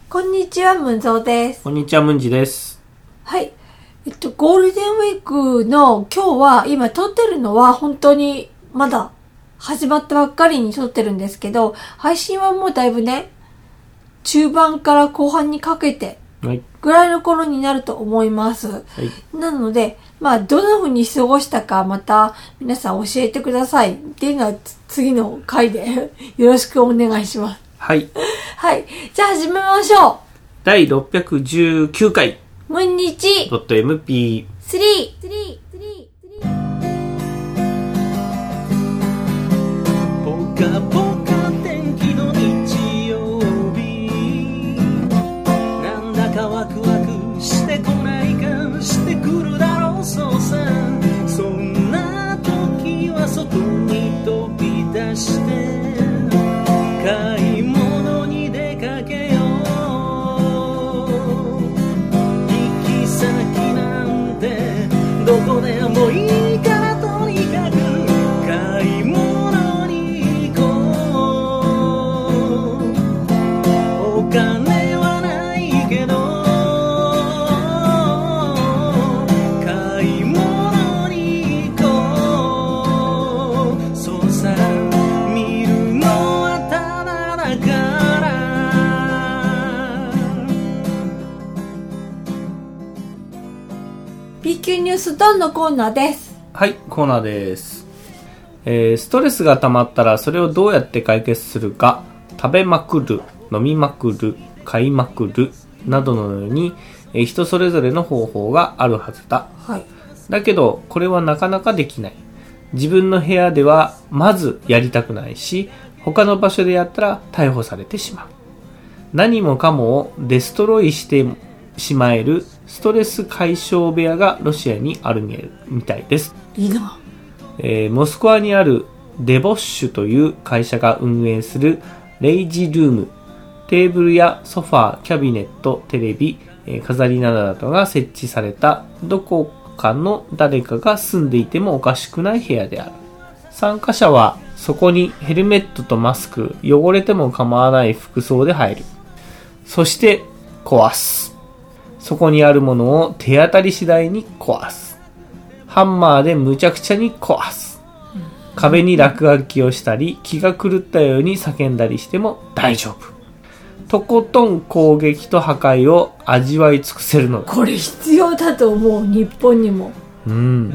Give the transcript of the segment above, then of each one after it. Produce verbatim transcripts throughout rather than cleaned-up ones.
こんにちは、ムンゾーです。 こんにちは、ムンジです。 はい。えっと、ゴールデンウィークの今日は、今撮ってるのは本当にまだ始まったばっかりに撮ってるんですけど、配信はもうだいぶね、中盤から後半にかけてぐらいの頃になると思います。はい、なので、まあ、どんな風に過ごしたかまた皆さん教えてくださいっていうのは次の回でよろしくお願いします。 はい。 はい。じゃあ始めましょう。 だいろっぴゃくじゅうきゅうかい。 ムンニチ。 .mp。 スリー。スリー。スリー。 ポカポカ天気の日曜日。なんだかワクワクしてこないかしてくるだろうそうさ。そんな時は外に飛び出して買い物に出かけよう。行き先なんてどこでもいいからとにかく買い物に行こう。お金はないけど買い物に行こう。そうさ、見るのはただだから。 B 級ニュースドンのコーナーです。 はい、コーナーです。えー、ストレスが溜まったらそれをどうやって解決するか。食べまくる、飲みまくる、買いまくるなどのように、えー、人それぞれの方法があるはずだ。 はい。 だけどこれはなかなかできない。自分の部屋ではまずやりたくないし、他の場所でやったら逮捕されてしまう。何もかもをデストロイしてしまえるストレス解消部屋がロシアにあるみたいです。 いいな。 えー、モスクワにあるデボッシュという会社が運営するレイジルーム。テーブルやソファー、キャビネット、テレビ、えー、飾りなどが設置されたどこかの誰かが住んでいてもおかしくない部屋である。参加者はそこにヘルメットとマスク、汚れても構わない服装で入る。そして壊す。そこにあるものを手当たり次第に壊す。ハンマーでむちゃくちゃに壊す。壁に落書きをしたり、気が狂ったように叫んだりしても大丈夫。とことん攻撃と破壊を味わい尽くせるのだ。 これ必要だと思う、日本にも。 うん。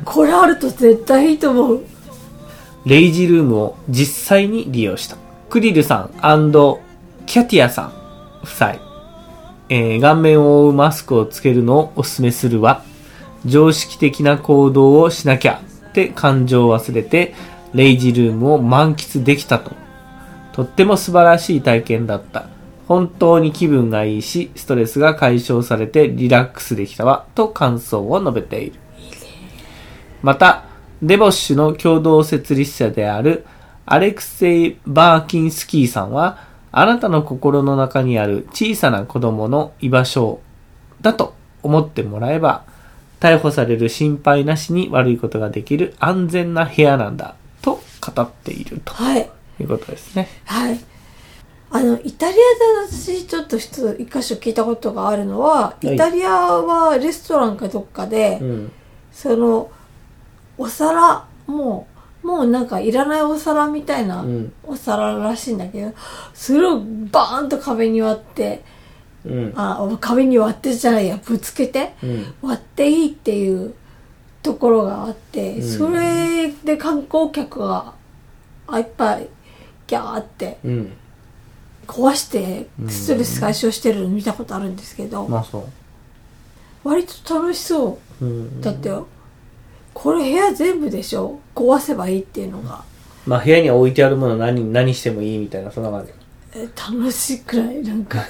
これあると絶対いいと思う。 レイジルームを実際に利用した。クリルさん&キャティアさん夫妻。えー、顔面を覆うマスクをつけるのをおすすめするわ。常識的な行動をしなきゃって感情を忘れてレイジルームを満喫できたと。とっても素晴らしい体験だった。本当に気分がいいし、ストレスが解消されてリラックスできたわと感想を述べている。また、デボッシュの共同設立者であるアレクセイ・バーキンスキーさんは、あなたの心の中にある小さな子供の居場所だと思ってもらえば、逮捕される心配なしに悪いことができる安全な部屋なんだと語っていると、はい、いうことですね。 はい。あのイタリアで私ちょっと一箇所聞いたことがあるのは、イタリアはレストランかどっかで、うん、そのお皿もうもうなんかいらないお皿みたいなお皿らしいんだけど、うん、それをバーンと壁に割って、うん、あ壁に割ってじゃないやぶつけて、うん、割っていいっていうところがあって、うん、それで観光客がいっぱいギャーって、うん壊してストレス解消してるの見たことあるんですけど、 まあそう割と楽しそう、うん、だってよこれ部屋全部でしょ壊せばいいっていうのが、 まあ部屋に置いてあるもの何何してもいいみたいなそんな感じ。 え楽しくないなんか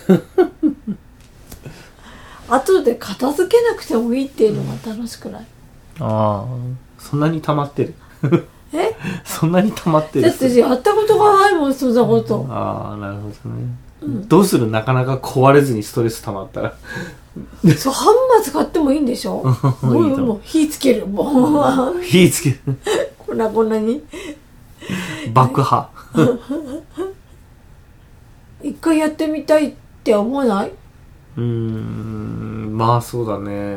後で片付けなくてもいいっていうのが楽しくない、 うん、ああそんなに溜まってるえそんなに溜まってる。 だってやったことがないもんそんなこと、 うん、ああなるほどね、うん、どうするなかなか壊れずにストレス溜まったらそうハンマー使ってもいいんでしょもうもう火つけるもう火つけるこんなこんなに爆破一回やってみたいって思わない？ うーん、まあそうだね。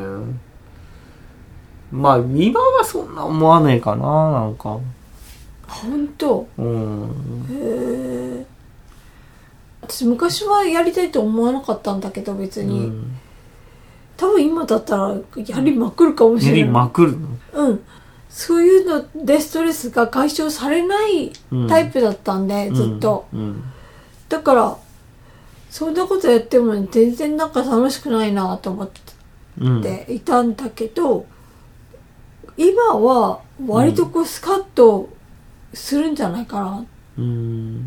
まあ今はそんな思わねえかな、なんか。 本当。 うん。 へえ。私昔はやりたいと思わなかったんだけど別に、うん、多分今だったらやりまくるかもしれない。 やりまくるの？ うん。そういうのでストレスが解消されないタイプだったんで、うん、ずっと、うんうん、だからそんなことやっても全然なんか楽しくないなと思っていたんだけど、うん、今は割とこうスカッとするんじゃないかな、 うん、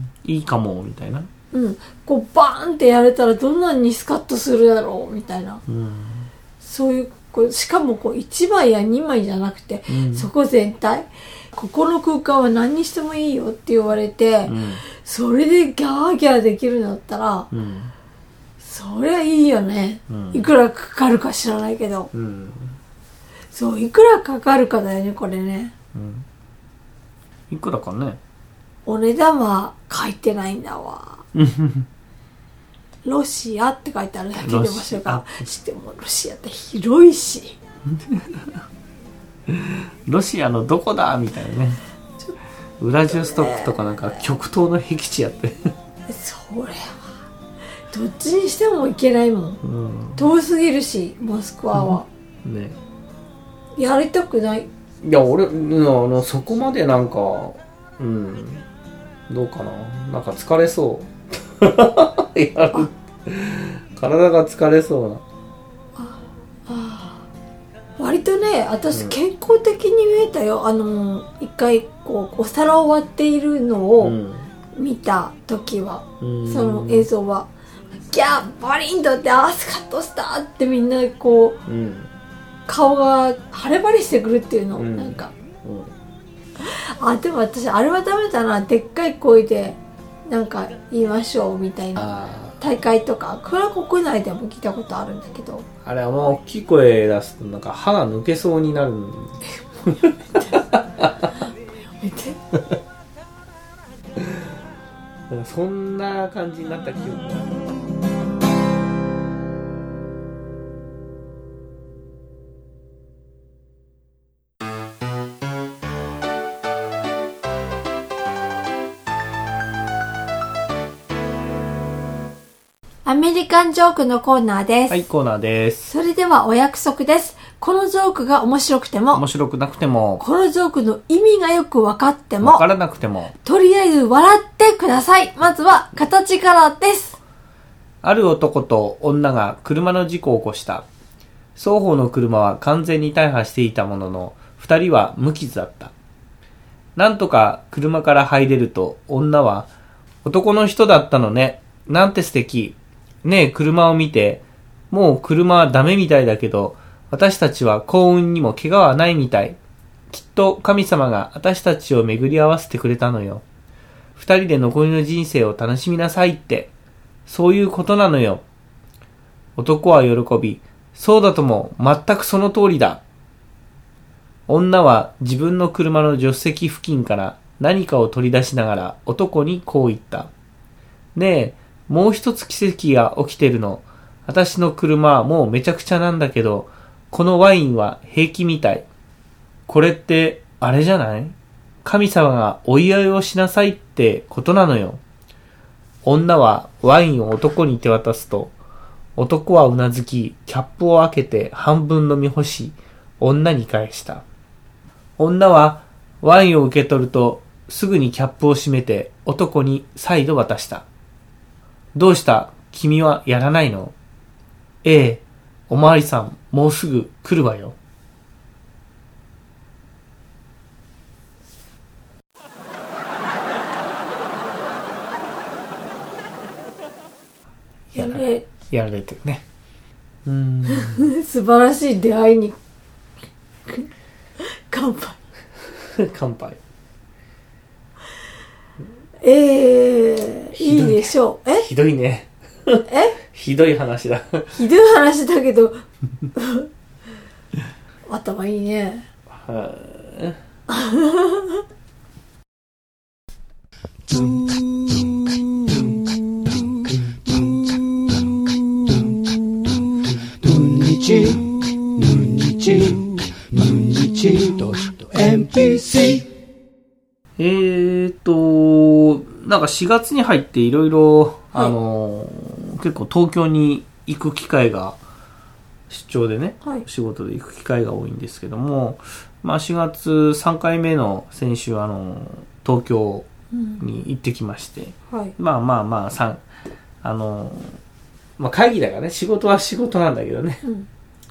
いいかもみたいな、 うん、こうバーンってやれたらどんなにスカッとするだろうみたいな、うん、そういうこうしかもこういちまいやにまいじゃなくて、うん、そこ全体ここの空間は何にしてもいいよって言われて、うん、それでギャーギャーできるんだったら、うん、そりゃいいよね、うん、いくらかかるか知らないけど、うん、そういくらかかるかだよねこれね、うん、 いくらかね。 お値段は書いてないんだわロシアって書いてあるだけで場所がしてもロシアって広いしロシアのどこだみたいなね。ウラジオストクとかなんか極東の僻地やってそれはどっちにしても行けないもん、うん、遠すぎるしモスクワは、ね、やりたくない。いや俺あのそこまでなんかうんどうかな、なんか疲れそうやる体が疲れそうな。 ああ割とね私健康的に見えたよ、うん、あの一回こうお皿を割っているのを見た時は、うん、その映像はギャーバリンとってあスカッとしたってみんなこう、うん、顔が晴れ晴れしてくるっていうの、うん、なんか、うん、あでも私あれはダメだな、でっかい声でなんか言いましょうみたいな大会とかこれは国内でも聞いたことあるんだけど、 あれあんま大きい声出すとなんか歯が抜けそうになるんやめてやめてそんな感じになった記憶がある。 アメリカンジョークのコーナーです。 はい、コーナーです。 それではお約束です。このジョークが面白くても、 面白くなくても、 このジョークの意味がよく分かっても、 分からなくても、 とりあえず笑ってください。まずは形からです。 ある男と女が車の事故を起こした。双方の車は完全に大破していたものの、二人は無傷だった。なんとか車から入れると、女は、男の人だったのね。なんて素敵。ねえ、車を見て。もう車はダメみたいだけど、私たちは幸運にも怪我はないみたい。きっと神様が私たちを巡り合わせてくれたのよ。二人で残りの人生を楽しみなさいって。そういうことなのよ。男は喜び、そうだとも、全くその通りだ。女は自分の車の助手席付近から何かを取り出しながら男にこう言った。ねえ、もう一つ奇跡が起きてるの。私の車はもうめちゃくちゃなんだけど、このワインは平気みたい。これって、あれじゃない？神様がお祝いをしなさいってことなのよ。女はワインを男に手渡すと、男はうなずき、キャップを開けて半分飲み干し、女に返した。女はワインを受け取ると、すぐにキャップを閉めて男に再度渡した。どうした？君はやらないの？ええ、おまわりさん、もうすぐ来るわよ。やられ、やられてるね。うーん素晴らしい出会いに乾杯乾杯。 ええー、いいでしょう。えひどいね。 えひどい話だ。 ひどい話だけど頭いいね。は日ヌンニチヌンニチドット エムピーシー。 えーとなんかしがつに入っていろいろあの結構東京に行く機会が出張でね、はい、仕事で行く機会が多いんですけども、まあ、しがつさんかいめの先週あの東京に行ってきまして、うんはい、まあまあまあさあの、まあ、会議だからね仕事は仕事なんだけどね、うん、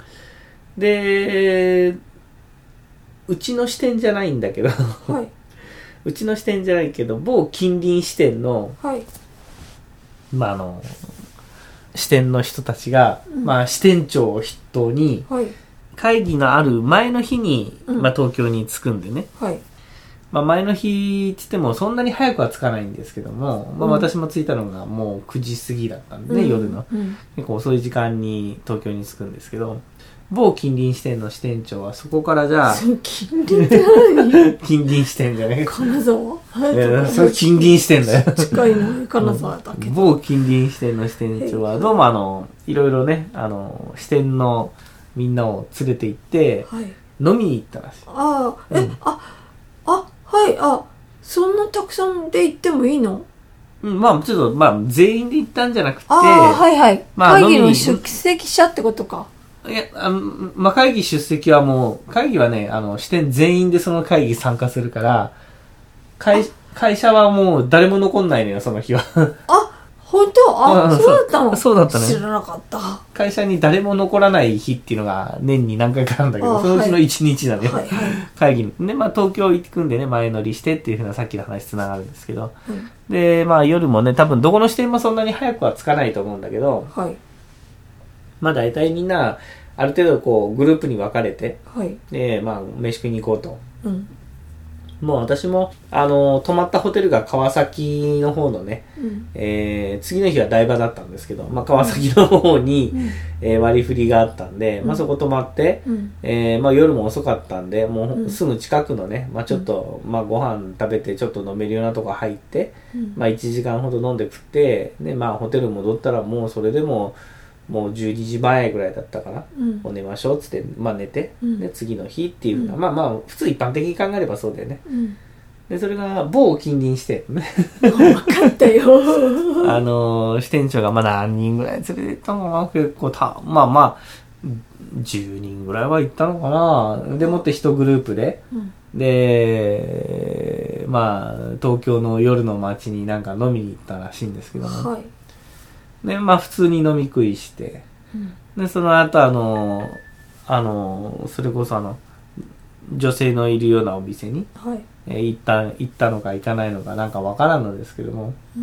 でうちの支店じゃないんだけど、はい、うちの支店じゃないけど某近隣支店の、はい、まああの支店の人たちが、うんまあ、支店長を筆頭に、はい、会議のある前の日に、うんまあ、東京に着くんでね、はいまあ、前の日って言ってもそんなに早くは着かないんですけども、まあ、私も着いたのがもうくじ過ぎだったんでね、うん、夜の、うん、結構遅い時間に東京に着くんですけど、某近隣支店の支店長はそこからじゃあ近隣って何近隣支店じゃねえ金沢いやそれ近隣支店だよ近いの金沢だけど某近隣支店の支店長はどうもあのいろいろねあの支店のみんなを連れて行って、はい、飲みに行ったらしい。 ああえ、うん、ああはいあそんなたくさんで行ってもいいの？ うん、まあちょっとまあ全員で行ったんじゃなくてああはいはい、まあ、会議の出席者ってことか。 いや、あの、まあ、会議出席はもう、会議はね、あの、支店全員でその会議参加するから、会、会社はもう誰も残んないのよ、その日は。 あ、本当？あ、うん、そうだったの？ そうだったね。 知らなかった。 会社に誰も残らない日っていうのが年に何回かあるんだけど、そのうちのいちにちなんで、はいはい、会議に。で、まあ、東京行くんでね、前乗りしてっていうふうなさっきの話つながるんですけど、うん、で、まあ、夜もね、多分どこの支店もそんなに早くは着かないと思うんだけど、はい。まあ大体みんなある程度こうグループに分かれて、はい、でまあ飯食いに行こうと、うん、もう私もあの泊まったホテルが川崎の方のね、うんえー、次の日は台場だったんですけど、まあ、川崎の方に、うんえー、割り振りがあったんで、うんまあ、そこ泊まって、うんえーまあ、夜も遅かったんでもうすぐ近くのね、まあ、ちょっと、うんまあ、ご飯食べてちょっと飲めるようなとこ入って、うんまあ、いちじかんほど飲んで食ってで、まあ、ホテル戻ったらもうそれでももうじゅうにじまえぐらいだったから、うん、もう寝ましょうっつって、まあ、寝て、うん、で次の日っていうのは、うん、まあまあ普通一般的に考えればそうだよね、うん、でそれが某近隣支店ね分かったよあの支店長がまあ何人ぐらい連れて行ったのかな結構たまあまあじゅうにんぐらいは行ったのかなでもって一グループで、うん、でまあ東京の夜の街になんか飲みに行ったらしいんですけども、はいでまあ普通に飲み食いして、うん、でその後あのあのそれこそあの女性のいるようなお店に、はいえー、行った行ったのか行かないのかなんかわからんのですけども、うん、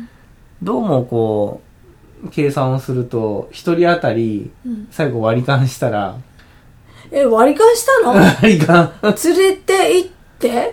どうもこう計算をすると一人当たり最後割り勘したら、 うん、え割り勘したの？ 割り勘連れて行って、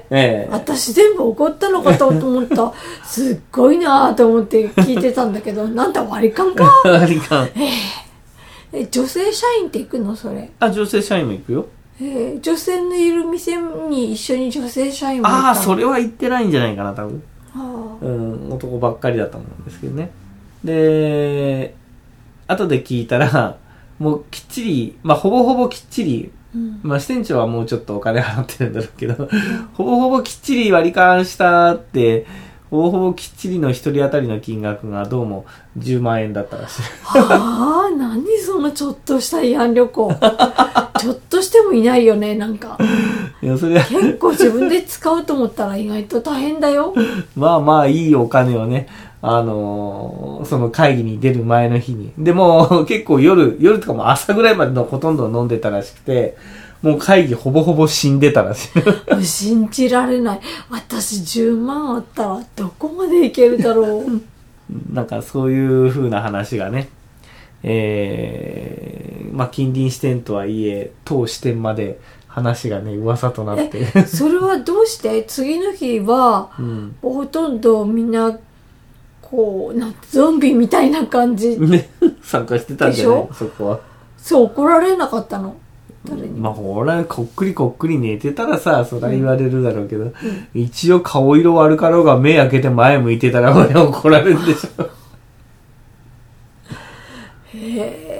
ええ、私全部怒ったのかと思ったすっごいなと思って聞いてたんだけどなんだ割り勘か割り勘、えー、え女性社員って行くのそれ？ あ女性社員も行くよ、 えー、女性のいる店に一緒に女性社員も行ったの？ ああそれは行ってないんじゃないかな多分、はあ、うん男ばっかりだと思うんですけどね。で後で聞いたらもうきっちりまあほぼほぼきっちりうんまあ、支店長はもうちょっとお金払ってるんだろうけど、うん、ほぼほぼきっちり割り勘したってほぼほぼきっちりの一人当たりの金額がどうもじゅうまんえんだったらしい。 はあ何そのちょっとした慰安旅行ちょっとしてもいないよねなんかいやそれ結構自分で使うと思ったら意外と大変だよまあまあいいお金をねあのー、その会議に出る前の日に。でも結構夜、夜とかも朝ぐらいまでのほとんど飲んでたらしくて、もう会議ほぼほぼ死んでたらしい。 信じられない。私じゅうまんあったらどこまでいけるだろう。 なんかそういう風な話がね、えー、まあ近隣支店とはいえ、当支店まで話がね、噂となって。 それはどうして次の日は、うん、ほとんどみんな、こうなんゾンビみたいな感じね参加してたんじゃないそこは。 そう怒られなかったの誰に。 まあほらこっくりこっくり寝てたらさそりゃ言われるだろうけど、うん、一応顔色悪かろうが目開けて前向いてたら俺怒られるでしょ。 へ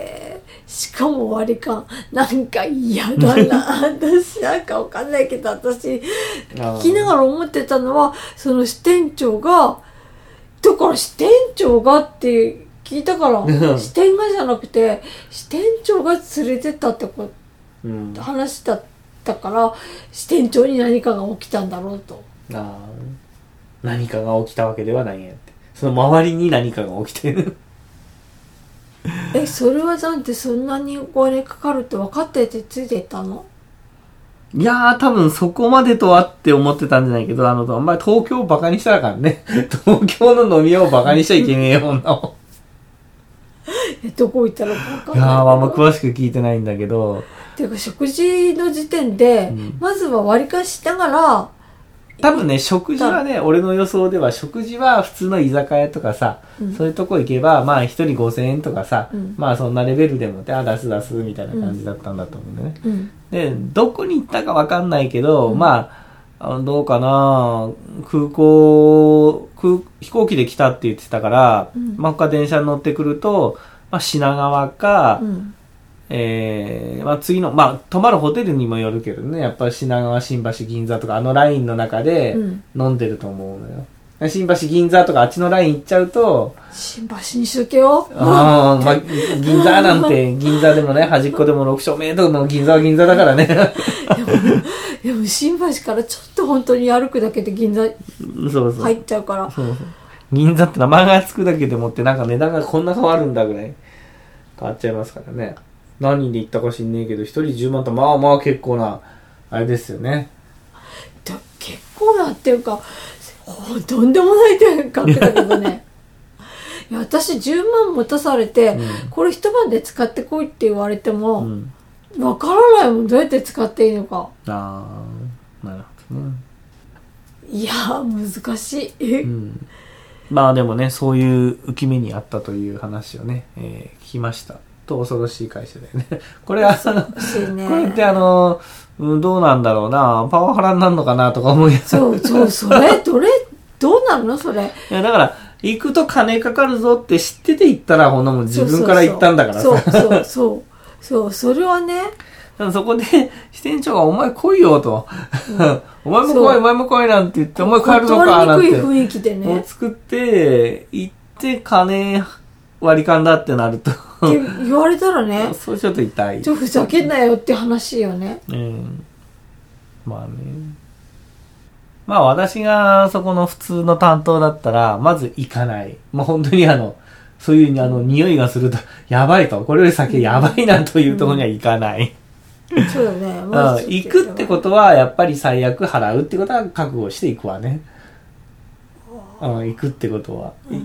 でしかも割り勘なんか嫌だな私なんかわかんないけど私聞きながら思ってたのはその支店長がだから支店長がって聞いたから支店がじゃなくて支店長が連れてったってこ、うん、話だったから支店長に何かが起きたんだろうと。 あ何かが起きたわけではないんやって。その周りに何かが起きてるえそれはなんてそんなにお金かかるって分かっててついてったの？ いやー多分そこまでとはって思ってたんじゃないけどあのあんまり東京をバカにしたらあかんね東京の飲み屋をバカにしちゃいけねえよ女をえどこ行ったらか分かんないけど。いやーあんま詳しく聞いてないんだけどていうか食事の時点で、うん、まずは割り勘しながら多分ね食事はね俺の予想では食事は普通の居酒屋とかさ、うん、そういうとこ行けばまあ一人ごせんえんとかさ、うん、まあそんなレベルでもってあ出す出すみたいな感じだったんだと思うんだよね、うん、でどこに行ったか分かんないけど、うん、まあどうかな空港空飛行機で来たって言ってたから、うん、まあ他電車に乗ってくると、まあ、品川か、うんえーまあ、次の、まあ、泊まるホテルにもよるけどね、やっぱり品川、新橋、銀座とか、あのラインの中で飲んでると思うのよ。うん、新橋、銀座とか、あっちのライン行っちゃうと、 新橋にしとけよ。 ああ、まあ、銀座なんて、銀座でもね、端っこでもろく丁目との銀座は銀座だからね。 でも、でも新橋からちょっと本当に歩くだけで銀座入っちゃうから。 そうそうそう銀座って名前がつくだけでもってなんか値段がこんな変わるんだぐらい変わっちゃいますからね。何人で行ったか知んねえけど一人じゅうまんとまあまあ結構なあれですよね。 だ結構なっていうかとんでもないって額だけどねいや私じゅうまん持たされて、うん、これ一晩で使ってこいって言われても、うん、分からないもんどうやって使っていいのか。 ああなるほどね。 いや難しい、うん、 まあでもねそういう浮き目にあったという話をね、えー、聞きましたと恐ろしい会社だよねこれはあの、ね、これってあのどうなんだろうなパワハラになるのかなとか思うやつそうそうそれどれどうなるのそれ。 いやだから行くと金かかるぞって知ってて行ったらほんなもん自分から行ったんだからさそうそうそうそうそうそれはねそこで支店長がお前来いよと、うん、お前も来いお前も来いなんて言ってお前帰るのかなんて断りにくい雰囲気でね作って行って金割り勘だってなるとって言われたらねそうちょっと痛いちょっとふざけんなよって話よね。 うんまあねまあ私がそこの普通の担当だったらまず行かない。まあ本当にあのそういうあの匂いがするとやばいとこれより先やばいなというところには行かない、 うん、そうだね、 まあ、行くってことはやっぱり最悪払うってことは覚悟していくわね。うん、行くってことは、うん、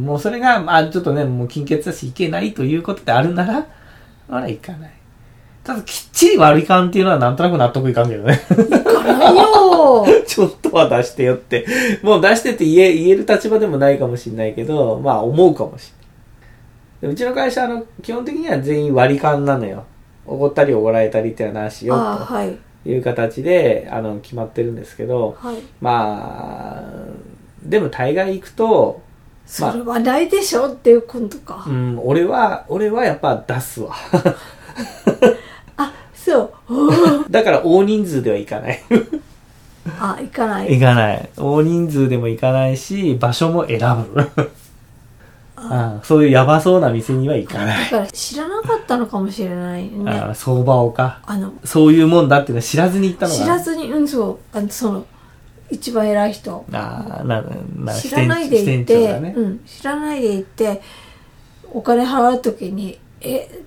もうそれがまあちょっとねもう金欠だし行けないということであるならまだ行かない。ただきっちり割り勘っていうのはなんとなく納得いかんけどね行かないよちょっとは出してよってもう出してって言え、言える立場でもないかもしれないけどまあ思うかもしれない。うちの会社あの基本的には全員割り勘なのよ。おごったりおごられたりっていうのはなしよという形で あ,、はい、あの決まってるんですけど、はい、まあでも大概行くとそれはないでしょっていうことか、 うん、俺は俺はやっぱ出すわあそうだから大人数では行かないあ行かない行かない大人数でも行かないし場所も選ぶああそういうヤバそうな店には行かない。 だから知らなかったのかもしれないね。 ああ相場をかあのそういうもんだっていうのは知らずに行ったのかな。 知らずにうんそうあのその一番偉い人ああなな知らないで行って、ねうん、知らないで行ってお金払うときにえって、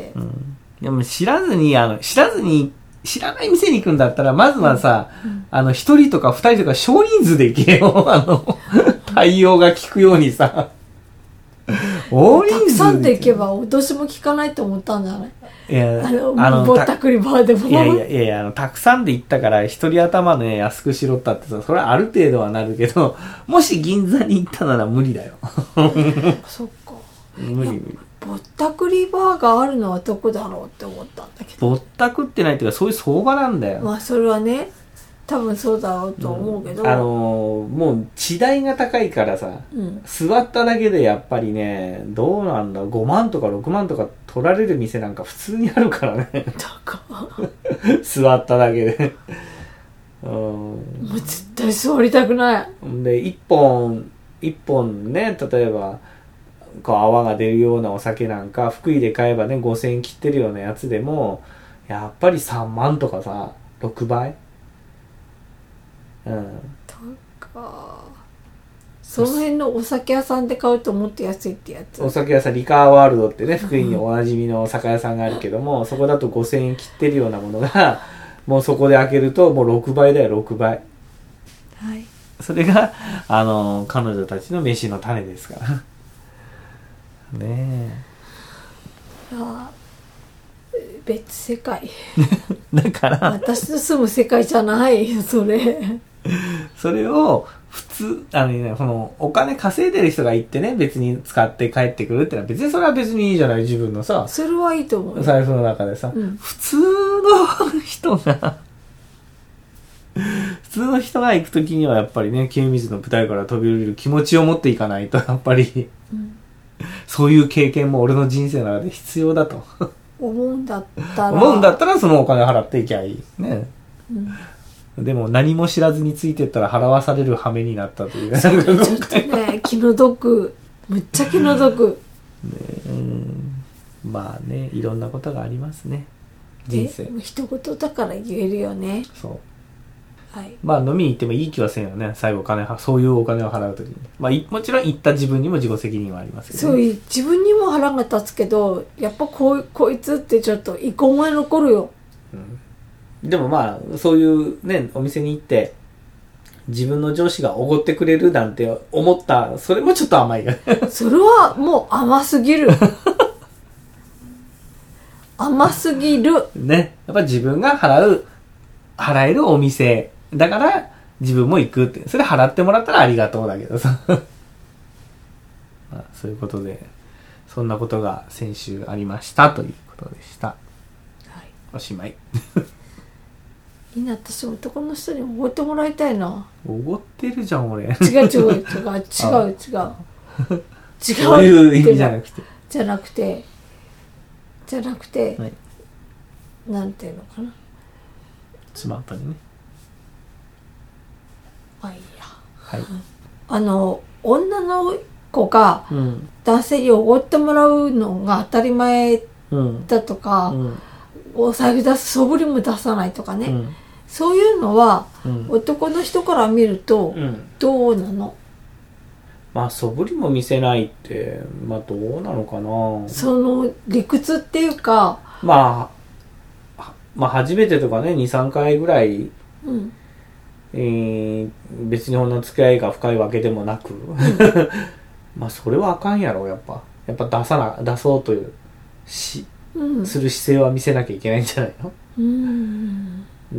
うん、でも知らずにあの知らずに知らない店に行くんだったらまずはさ、うんうん、あの一人とか二人とか少人数で行けよあの対応が効くようにさ大人数たくさんで行けば脅しも効かないと思ったんじゃない。 いやあのあのぼったくりバーでもいやいやいやいやあのたくさんで行ったから一人頭ね安くしろったってさそれはある程度はなるけどもし銀座に行ったなら無理だよそっか無理無理。 ぼったくりバーがあるのはどこだろうって思ったんだけどぼったくってないっていうかそういう相場なんだよ。 まあそれはね多分そうだろうと思うけど、 うん、あのー、もう地代が高いからさ、 うん、座っただけでやっぱりね、どうなんだ、ごまんとかろくまんとか取られる店なんか普通にあるからね。座っただけで。うん、もう絶対座りたくない。 で、一本、一本ね、例えば、こう泡が出るようなお酒なんか、福井で買えばね、ごせんえん切ってるようなやつでも、やっぱりさんまんとかさ、ろくばい。うん。 高。その辺のお酒屋さんで買うともっと安いってやつ。 お酒屋さん、リカーワールドってね、福井におなじみの酒屋さんがあるけども、そこだとごせんえん切ってるようなものが、もうそこで開けるともうろくばいだよ、ろくばい。 はい。 それが、あの、彼女たちの飯の種ですから。ねえ。 いや、別世界。 だから。 私の住む世界じゃないよ、それ。 それを、普通、あのね、その、お金稼いでる人が行ってね、別に使って帰ってくるってのは、別にそれは別にいいじゃない、自分のさ。 それはいいと思う。 財布の中でさ。うん、普通の人が、普通の人が行くときにはやっぱりね、清水の舞台から飛び降りる気持ちを持っていかないと、やっぱり、うん、そういう経験も俺の人生の中で必要だと。 思うんだったら。 思うんだったらそのお金払っていきゃいい。ね。うん、でも何も知らずについてったら払わされる羽目になったという。 ちょっとね、気の毒。むっちゃ気の毒。 ね、うん。まあね、いろんなことがありますね。人生。 一言だから言えるよね。 そう。 はい、 まあ飲みに行ってもいい気はせんよね。最後お金は、そういうお金を払うときに。まあもちろん行った自分にも自己責任はありますけど、ね。 そういう、自分にも腹が立つけど、やっぱこう、こいつってちょっと一個前残るよ。 うん、でもまあ、そういうね、お店に行って、自分の上司がおごってくれるなんて思った、それもちょっと甘いよね。 それはもう甘すぎる。甘すぎる。 ね。やっぱ自分が払う、払えるお店。だから自分も行くって。それ払ってもらったらありがとうだけどさ。まあ、そういうことで、そんなことが先週ありましたということでした。はい、おしまい。 いいな、私男の人におごってもらいたいな。 おごってるじゃん俺。違う違う違う違う違う違う。 そういう意味じゃなくて。 じゃなくて、じゃなくて、 はい、 なんていうのかな。 スマートにね。 まあいいや。 はい。 あの、女の子が男性におごってもらうのが当たり前だとか、うんうん、お財布出す、素振りも出さないとかね。うん、そういうのは、うん、男の人から見ると、どうなの？ まあ、素振りも見せないって、まあ、どうなのかな。 その、理屈っていうか、 まあ、まあ、初めてとかね、に、さんかいぐらい、うんえー、別にこんな付き合いが深いわけでもなく、まあ、それはあかんやろ、やっぱ。やっぱ出さな、出そうというし、うん、する姿勢は見せなきゃいけないんじゃないの？うん。うん。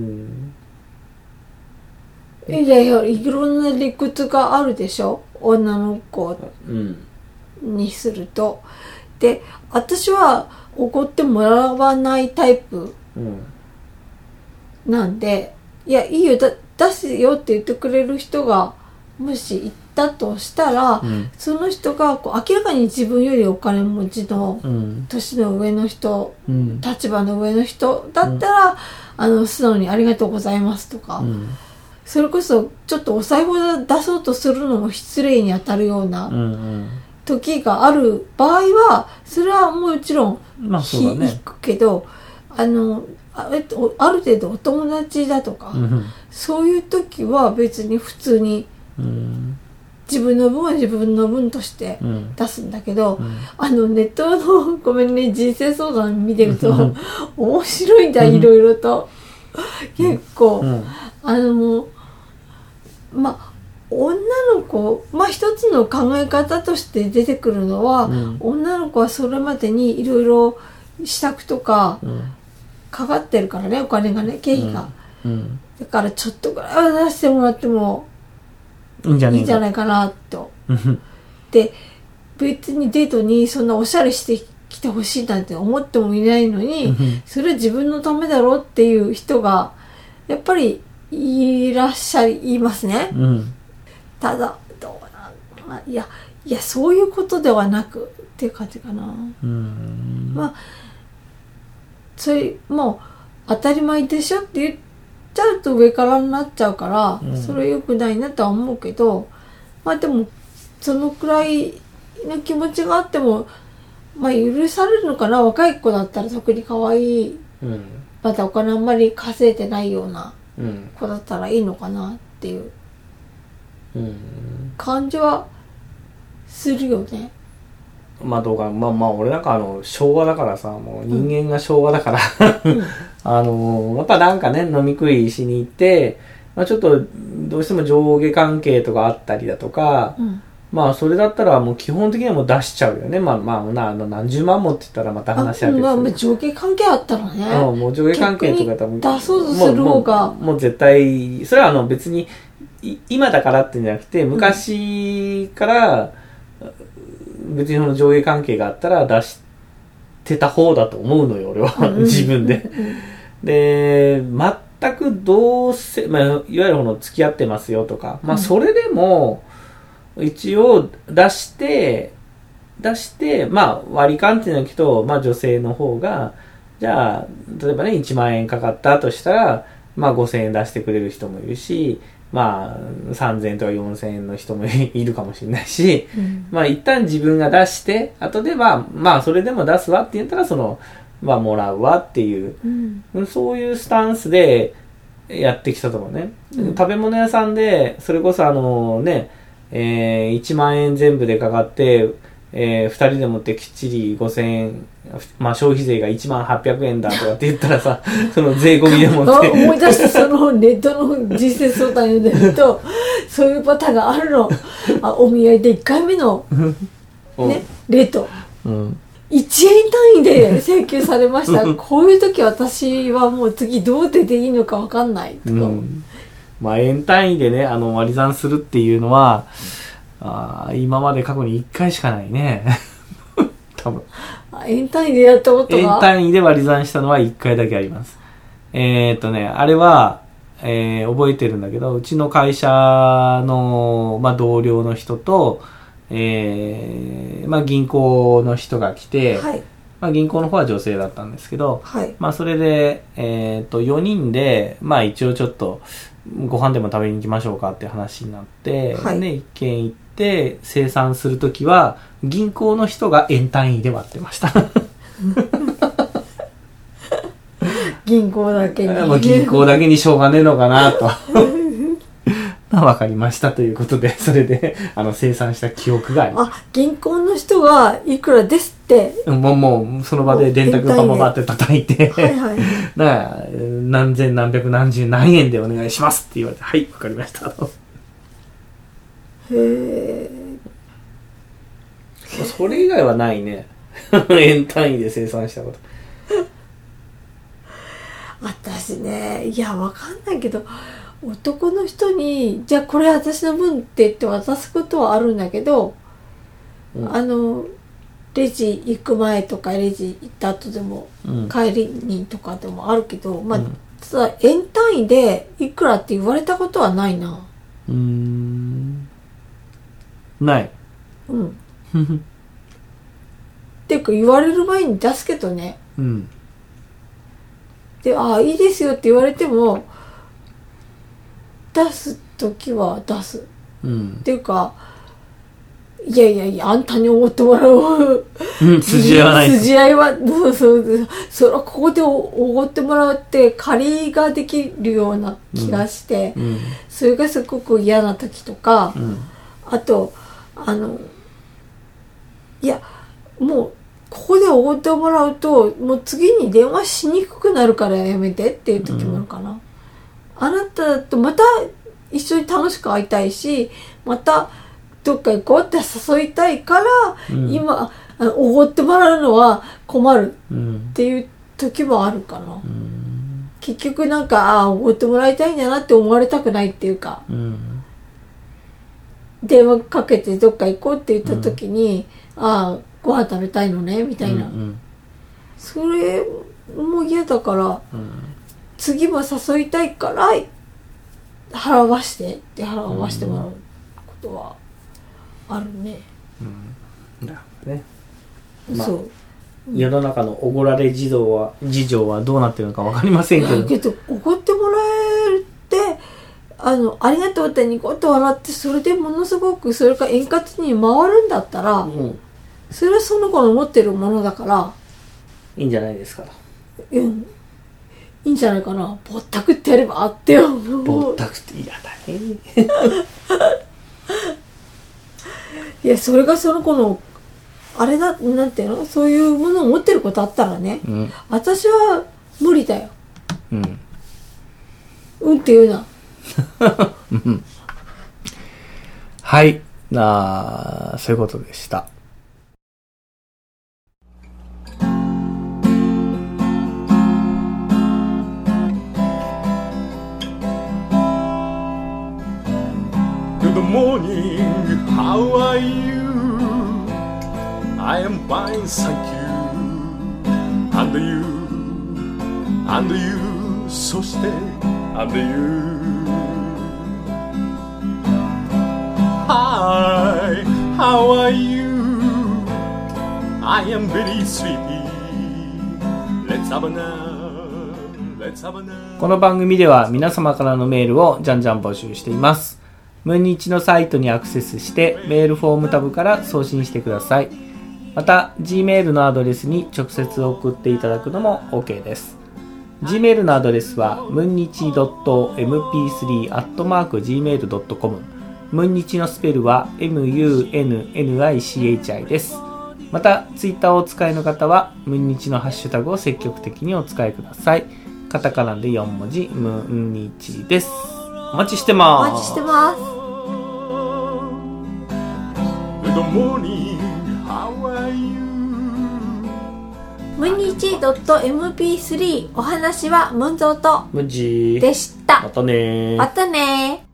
いやいや、いろんな理屈があるでしょ？女の子にすると。うん、で、私は怒ってもらわないタイプなんで、うん、いや、いいよ、だ出すよって言ってくれる人がもしいたとしたら、うん、その人がこう明らかに自分よりお金持ちの、うん、年の上の人、うん、立場の上の人だったら、うん、あの素直にありがとうございますとか、うん、それこそちょっとお財布を出そうとするのも失礼に当たるような時がある場合は、それはもちろん引くけど、あのある程度お友達だとか、うん、そういう時は別に普通に、うん、自分の分は自分の分として出すんだけど、うん、あのネットのごめんね人生相談見てると、うん、面白いんだ、いろいろと、うん、結構、うん、あのまあ女の子、まあ一つの考え方として出てくるのは、うん、女の子はそれまでにいろいろ支度とか、うんかかってるからね、お金がね、経費が、うんうん、だからちょっとぐらいは出してもらってもいいんじゃないかなと。で、別にデートにそんなおしゃれしてきてほしいなんて思ってもいないのに、それは自分のためだろっていう人がやっぱりいらっしゃいますね、 うん、 ただどうなんいやいやそういうことではなくっていう感じかな、 うん、 まあそれもう当たり前でしょって言っちゃうと上からになっちゃうから、うん、それは良くないなとは思うけど、まあでもそのくらいの気持ちがあってもまあ許されるのかな。若い子だったら特に可愛い、うん、またお金あんまり稼いでないような子だったらいいのかなっていう感じはするよね。 まあどうかまあまあ俺なんかあの昭和だからさ、もう人間が昭和だから、うん、あのやっぱなんかね飲み食いしに行って、まあ、ちょっとどうしても上下関係とかあったりだとか、うん、まあそれだったらもう基本的にはもう出しちゃうよね。まあまあなあの何十万もって言ったらまた話あるけど、 まあ、上下関係あったらね、 うん、もう上下関係とか多分出そうとする方がもう、もう、もう絶対それはあの別に今だからってんじゃなくて昔から、うん、別にその上下関係があったら出してた方だと思うのよ俺は、うん、自分で、うん、で全くどうせ、まあ、いわゆるこの付き合ってますよとか、まあそれでも一応出して出してまあ割り勘っていうのはきっと、まあ、女性の方がじゃあ例えばねいちまんえんかかったとしたらまあごせんえん出してくれる人もいるし、まあさんぜんえんとかよんせんえんの人もいるかもしれないし、うん、まあ一旦自分が出して後ではまあそれでも出すわって言ったらそのまあもらうわっていう、うん、そういうスタンスでやってきたと思うね、うん、食べ物屋さんでそれこそあのねえー、いちまんえん全部でかかって、えー、ふたりでもってきっちりごせんえん、まあ消費税がいちまんはっぴゃくえんだとかって言ったらさその税込みでもって思い出してそのネットの実践相談読んでるとそういうパターンがあるの。あお見合いでいっかいめのねレート、うん、いちえん単位で請求されましたこういう時私はもう次どう出ていいのか分かんないとか、うんまあ、円単位でね、あの、割り算するっていうのは、あ今まで過去にいっかいしかないね。多分。 円単位でやったことは円単位で割り算したのはいっかいだけあります。えー、っとね、あれは、えー、覚えてるんだけど、うちの会社の、まあ、同僚の人と、えー、まあ、銀行の人が来て、はいまあ、銀行の方は女性だったんですけど、はい、まあそれで、えー、とよにんで、まあ一応ちょっとご飯でも食べに行きましょうかって話になって、はい、で一軒行って清算するときは銀行の人が円単位で割ってました。 銀行だけに。 まあ銀行だけにしょうがねえのかなと。わかりましたということで、それであの清算した記憶があります。 あ、銀行の人がいくらですって。 もうもうその場で電卓のパパパって叩いて、はいはい。な何千何百何十何円でお願いしますって言われて、はいわかりましたと。へえ。それ以外はないね。円単位で清算したこと。 私ね、いやわかんないけど。男の人にじゃあこれ私の分って言って渡すことはあるんだけど、うん、あのレジ行く前とかレジ行った後でも、うん、帰りにとかでもあるけど、まあ、うん、ただ円単位でいくらって言われたことはないな。 うーんないうんっていうか言われる前に出すけどね、うん、でああいいですよって言われても出すときは出す、うん、っていうかいやいやいやあんたにおごってもらう、 うん、筋合いはない筋合いはそうそうそれはここでおごってもらうって借りができるような気がして、うんうん、それがすごく嫌な時とか、うん、あとあのいやもうここでおごってもらうともう次に電話しにくくなるからやめてっていう時もあるかな、うんあなたとまた一緒に楽しく会いたいしまたどっか行こうって誘いたいから、うん、今おごってもらうのは困るっていう時もあるかな、うん、結局なんかあおごってもらいたいんだなって思われたくないっていうか、うん、電話かけてどっか行こうって言った時に、うん、あご飯食べたいのねみたいな、うんうん、それも嫌だから、うん次も誘いたいから払わしてって払わしてもらうことはあるね。 うん、なるほどね。まあ、 そう世の中のおごられ事情は事情はどうなってるのかわかりませんけど。 だけどおごってもらえるってあのありがとうってニコッと笑ってそれでものすごくそれが円滑に回るんだったら、うん、それはその子の持ってるものだからいいんじゃないですか。 うん。いいんじゃないかな。ぼったくってやればあってよ。 ぼったくって嫌だね。 いや、それがその子の、あれだ、なんていうのそういうものを持ってることあったらね。うん、私は無理だよ。うん。うんって言うな。 はい。なあ、そういうことでした。 Good morning, how are you? I am fine, thank you. And you, and you, そして and you. Hi, how are you? I am very sleepy. Let's have a nap, let's have a nap. この番組では皆様からのメールをじゃんじゃん募集しています。ムンニチのサイトにアクセスしてメールフォームタブから送信してください。また Gmail のアドレスに直接送っていただくのも OK です。 Gmail のアドレスはムンニチ ドットエムピースリー アットマーク ジーメール ドットコム。 ムンニチのスペルは エムユーエヌエヌアイシーエイチアイ です。また Twitter をお使いの方はムンニチのハッシュタグを積極的にお使いください。カタカナでよん文字ムンニチです。お待ちしてます。 お待ちしてます。 Good morning, how are you? ムンニチ ドットエムピースリー お話はムンゾーとムンジーでした。 またねー。 またねー。